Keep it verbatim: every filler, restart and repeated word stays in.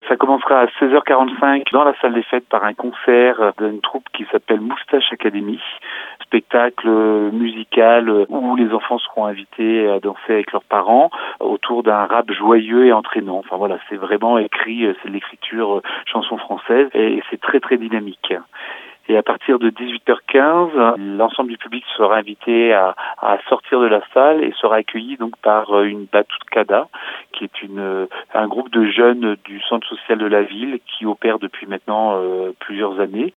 Ça commencera à seize heures quarante-cinq dans la salle des fêtes par un concert d'une troupe qui s'appelle Moustache Academy. Spectacle musical où les enfants seront invités à danser avec leurs parents autour d'un rap joyeux et entraînant. Enfin voilà, c'est vraiment écrit, c'est de l'écriture chanson française et c'est très très dynamique. Et à partir de dix-huit heures quinze, l'ensemble du public sera invité à, à sortir de la salle et sera accueilli donc par une Batucada, qui est une, un groupe de jeunes du centre social de la ville qui opère depuis maintenant euh, plusieurs années.